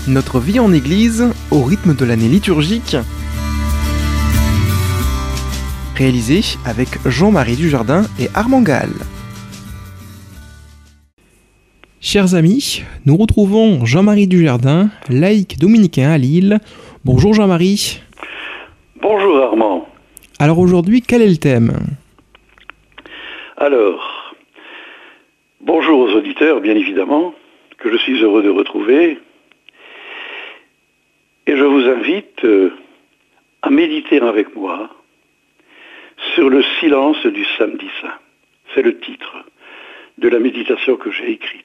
Notre vie en Église au rythme de l'année liturgique. Réalisé avec Jean-Marie Dujardin et Armand Gall. Chers amis, nous retrouvons Jean-Marie Dujardin, laïc dominicain à Lille. Bonjour Jean-Marie. Bonjour Armand. Alors aujourd'hui, quel est le thème ? Alors, bonjour aux auditeurs, bien évidemment, que je suis heureux de retrouver. Et je vous invite à méditer avec moi sur le silence du samedi saint. C'est le titre de la méditation que j'ai écrite.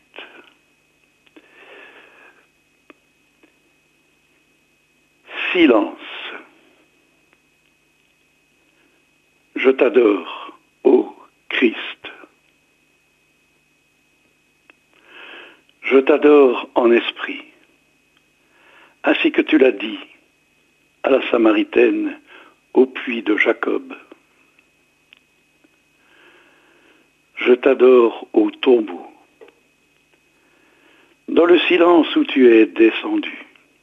Silence. Je t'adore, ô Christ. Je t'adore en esprit, ainsi que tu l'as dit à la Samaritaine au puits de Jacob. Je t'adore au tombeau, dans le silence où tu es descendu,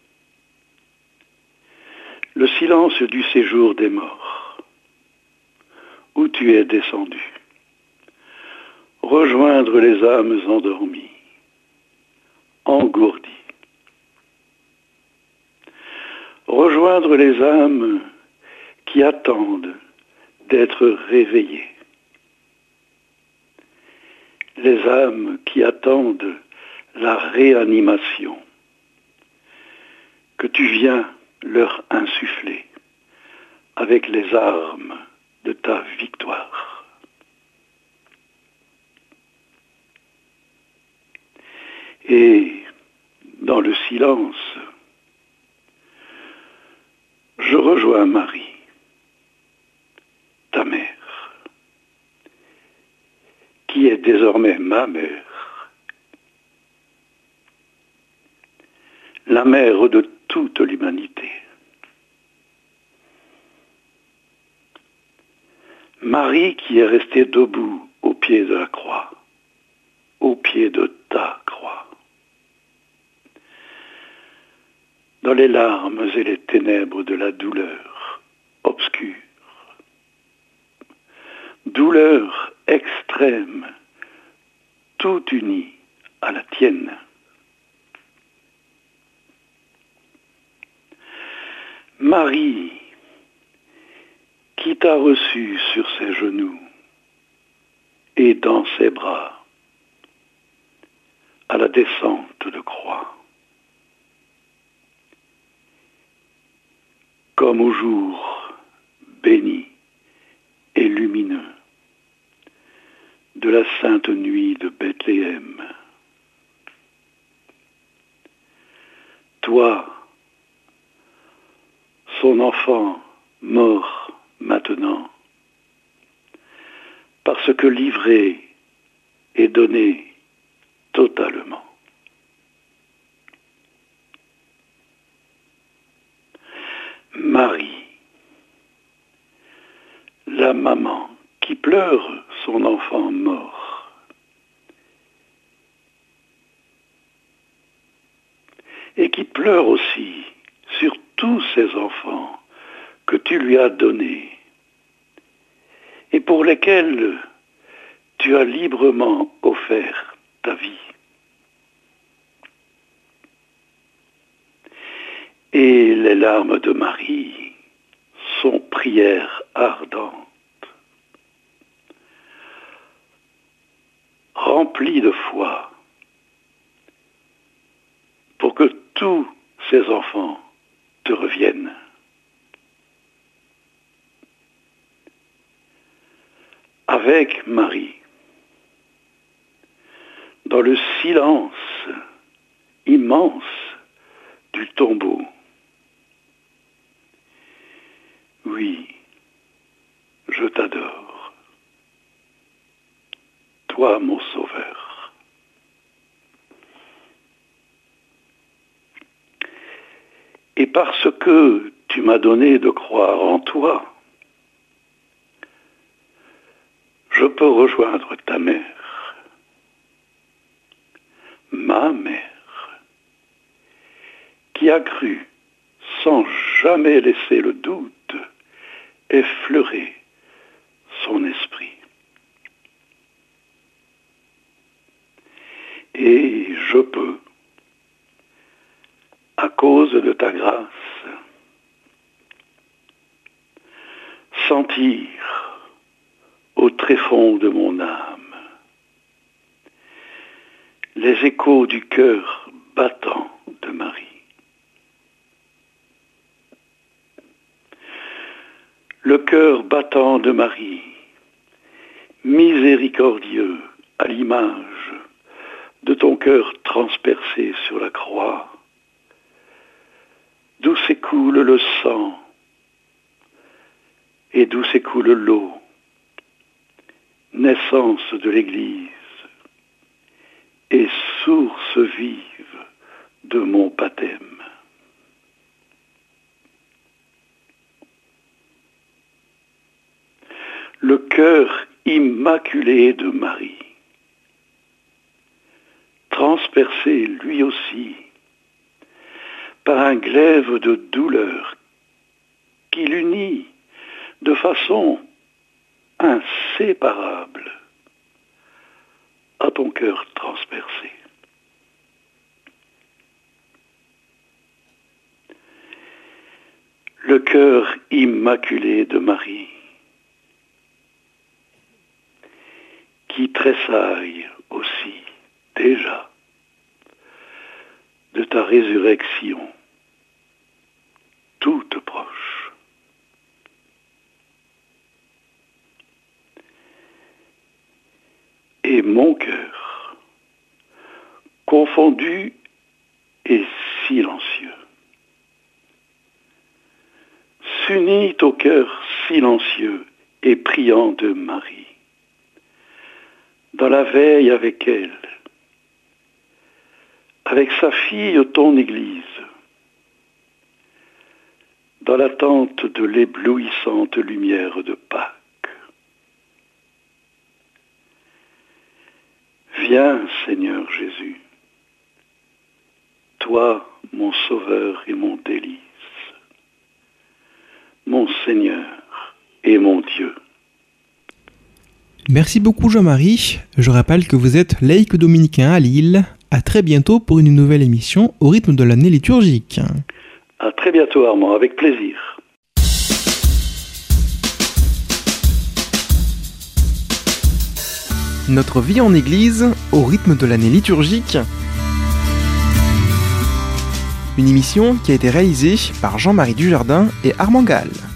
le silence du séjour des morts, où tu es descendu, rejoindre les âmes endormies, engourdies, rejoindre les âmes qui attendent d'être réveillées, les âmes qui attendent la réanimation que tu viens leur insuffler avec les armes de ta victoire. Et dans le silence, je rejoins Marie, ta mère, qui est désormais ma mère, la mère de toute l'humanité. Marie qui est restée debout au pied de la croix, au pied de ta croix. Dans les larmes et les ténèbres de la douleur obscure. Douleur extrême, tout unie à la tienne. Marie, qui t'a reçu sur ses genoux et dans ses bras à la descente de croix. Comme au jour béni et lumineux de la sainte nuit de Bethléem. Toi, son enfant mort maintenant, parce que livré et donné totalement. Marie, la maman qui pleure son enfant mort. Et qui pleure aussi sur tous ces enfants que tu lui as donnés et pour lesquels tu as librement offert ta vie. Et les larmes de Marie sont prières ardentes, remplies de foi, pour que tous ces enfants te reviennent. Avec Marie, dans le silence immense du tombeau. Oui, je t'adore, toi mon sauveur. Et parce que tu m'as donné de croire en toi, je peux rejoindre ta mère, ma mère, qui a cru, sans jamais laisser le doute effleurer son esprit. Et je peux, à cause de ta grâce, sentir au tréfonds de mon âme les échos du cœur battant de Marie. Le cœur battant de Marie, miséricordieux à l'image de ton cœur transpercé sur la croix, d'où s'écoule le sang et d'où s'écoule l'eau, naissance de l'Église et source vive de mon baptême. Le cœur immaculé de Marie, transpercé lui aussi par un glaive de douleur qui l'unit de façon inséparable à ton cœur transpercé. Le cœur immaculé de Marie, qui tressaille aussi déjà de ta résurrection toute proche. Et mon cœur, confondu et silencieux, s'unit au cœur silencieux et priant de Marie, dans la veille avec elle, avec sa fille ton Église, dans l'attente de l'éblouissante lumière de Pâques. Viens, Seigneur Jésus, toi, mon Sauveur et mon délice, mon Seigneur et mon Dieu. Merci beaucoup Jean-Marie. Je rappelle que vous êtes laïc dominicain à Lille. À très bientôt pour une nouvelle émission au rythme de l'année liturgique. À très bientôt Armand, avec plaisir. Notre vie en Église au rythme de l'année liturgique. Une émission qui a été réalisée par Jean-Marie Dujardin et Armand Gall.